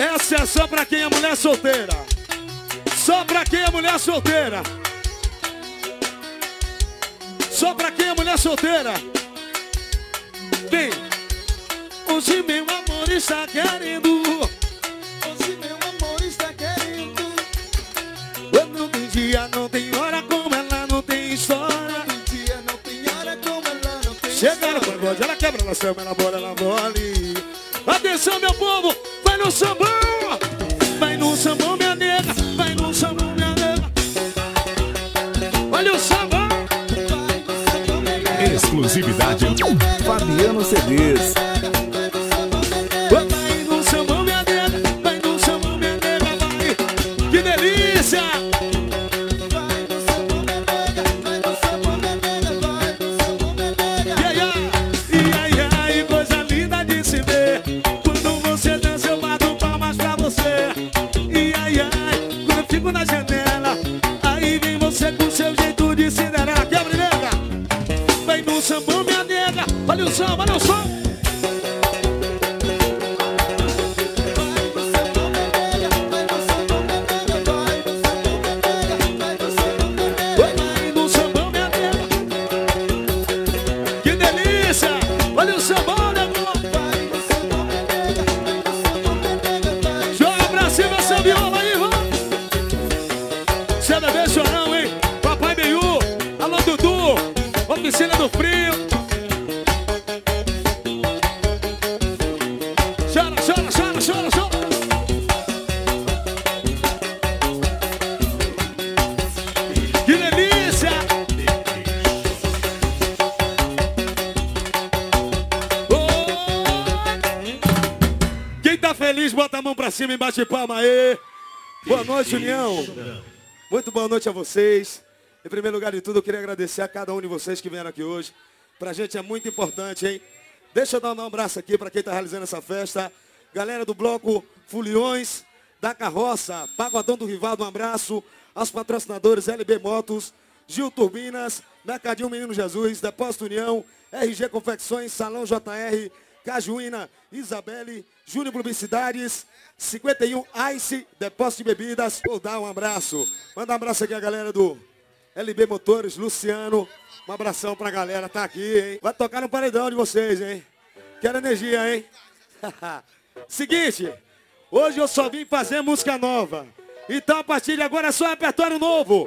Essa é só pra quem é mulher solteira. Só pra quem é mulher solteira. Só pra quem é mulher solteira. Vem. Hoje meu amor está querendo. Hoje meu amor está querendo. Não tem dia, não tem hora como ela não tem história. Não tem dia, não tem hora como ela não tem história. Chega no pagode, ela quebra, ela chama, ela bola, ela vole. Atenção meu povo, vai no sambão. Vai no sambão minha nega. Vai no sambão minha nega. Olha o sambão. Exclusividade Fabiano CDs. Vai no sambão minha nega. Vai no sambão minha nega. Vai. Que delícia. Vai no sambão minha nega. Vai no sambão minha nega. Vai no sambão minha nega. E ai, coisa linda de se ver. Quando você dança eu bato palmas pra você. E ai, quando eu fico na janela, aí vem você com seu jeito de Cinderela. Quebra, nega. Vai no sambão minha nega. Olha o som, olha o som. Olha o sambão, negão. Joga pra cima essa viola aí, vamos. Cê é bebê chorão, hein? Papai Beiú, alô Dudu, oficina do frio. Chora, chora, chora, chora, chora. Que delícia. Tá feliz, bota a mão pra cima e bate palma aí. Boa noite, União. Muito boa noite a vocês. Em primeiro lugar de tudo, eu queria agradecer a cada um de vocês que vieram aqui hoje. Pra gente é muito importante, hein? Deixa eu dar um abraço aqui pra quem tá realizando essa festa. Galera do bloco Foliões, da Carroça, Pagodão do Rivaldo, um abraço. Aos patrocinadores LB Motos, Gil Turbinas, Mercadinho Menino Jesus, Depósito União, RG Confecções, Salão JR, Cajuína, Isabelle, Júnior Publicidades, 51 Ice, Depósito de Bebidas. Vou dar um abraço. Manda um abraço aqui a galera do LB Motores, Luciano. Um abração pra galera, tá aqui, hein? Vai tocar no paredão de vocês, hein? Quero energia, hein? Seguinte, hoje eu só vim fazer música nova. Então a partir de agora é só repertório novo.